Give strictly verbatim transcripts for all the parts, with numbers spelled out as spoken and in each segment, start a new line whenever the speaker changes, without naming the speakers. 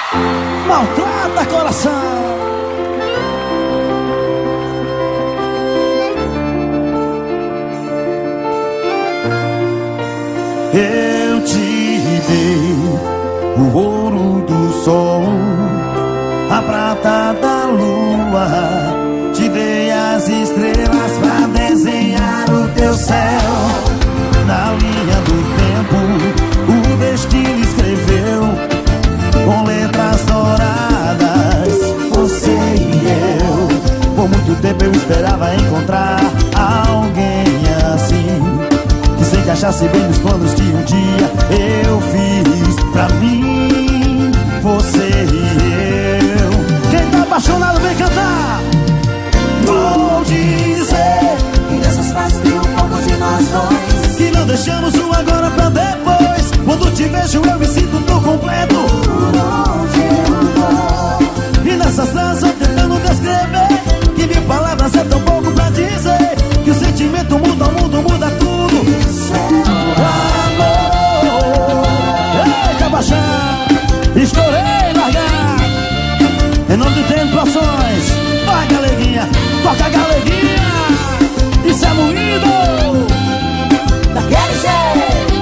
maltrata coração.
Eu te dei o ouro do sol, a prata da lua, te dei as estrelas pra desenhar o teu céu. Na linha do tempo, o destino escreveu com letras douradas, você e eu. Por muito tempo eu esperava encontrar alguém assim, que se encaixasse bem nos planos que um dia eu fiz pra mim, você e eu.
Quem tá apaixonado vem cantar.
Vou dizer
E dessas frases tem um pouco de nós dois,
que não deixamos o agora pra depois. Quando te vejo eu me sinto tão completo.
onde eu vou.
E nessas frases eu tentando descrever que mil palavras é tão pouco pra dizer que o sentimento muda o mundo, muda tudo.
Amor, eita baixar, estourei largar. Em nome do Tempo Ações, vai galeguinha, toca galeguinha. Isso é moído
Daquele jeito.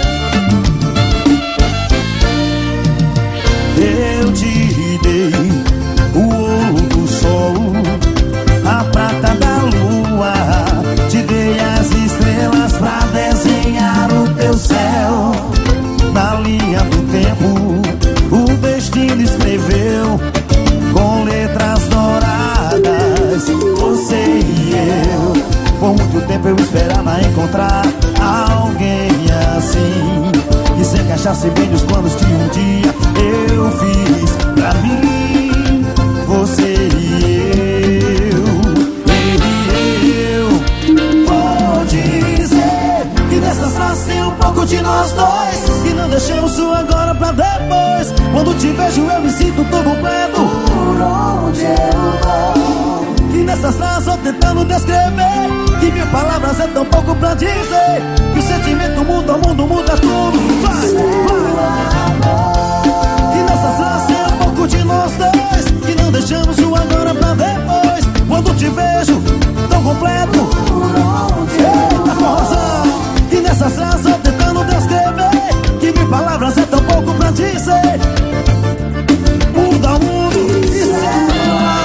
Eu te dei o ouro do sol, a prata da lua, te dei as estrelas pra desenhar o teu céu. Na linha do tempo, o destino escreveu com letras douradas, você e eu. Por muito tempo eu esperava encontrar alguém assim, que se encaixasse bem nos planos que um dia eu fiz pra mim, você e eu. E eu vou dizer que dessas frases tem um pouco de nós dois, que não deixamos o agora pra depois. Quando te vejo eu me sinto tão completo.
Por onde eu vou.
Que nessas frases eu tentando descrever que mil palavras é tão pouco pra dizer que o sentimento muda, o mundo muda tudo. Vai, vai. Que nessas frases é um pouco de nós dois, que não deixamos o agora pra depois. Quando te vejo tão completo. Eita forrozão. Que nessas frases eu tentando descrever que mil palavras é tão pouco pra dizer muda o mundo. Isso é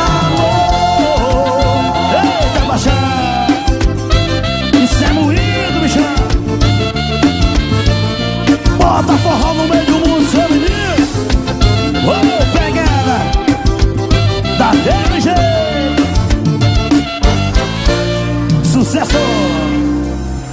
Isso é moído, bichão. Bota forró no meio do mundo, seu menino. Ô, pegada daquele jeito. Sucesso.